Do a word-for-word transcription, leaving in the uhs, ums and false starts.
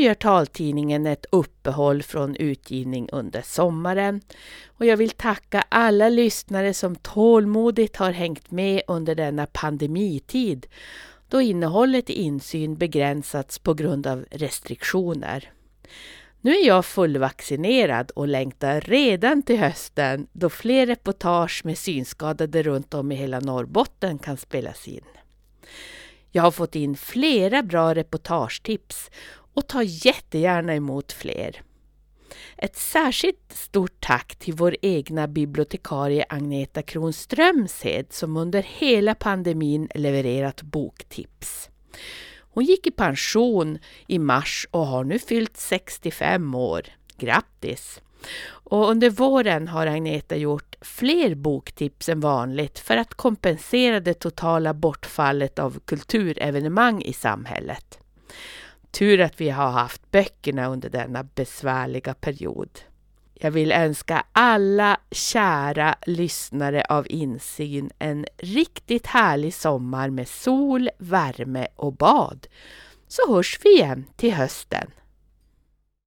gör taltidningen ett uppehåll från utgivning under sommaren. Och jag vill tacka alla lyssnare som tålmodigt har hängt med under denna pandemitid, då innehållet i insyn begränsats på grund av restriktioner. Nu är jag fullvaccinerad och längtar redan till hösten, då fler reportage med synskadade runt om i hela Norrbotten kan spelas in. Jag har fått in flera bra reportagetips och tar jättegärna emot fler. Ett särskilt stort tack till vår egna bibliotekarie Agneta Kronströmshed som under hela pandemin levererat boktips. Hon gick i pension i mars och har nu fyllt sextiofem år. Grattis! Och under våren har Agneta gjort fler boktips än vanligt för att kompensera det totala bortfallet av kulturevenemang i samhället. Tur att vi har haft böckerna under denna besvärliga period. Jag vill önska alla kära lyssnare av insyn en riktigt härlig sommar med sol, värme och bad. Så hörs vi igen till hösten.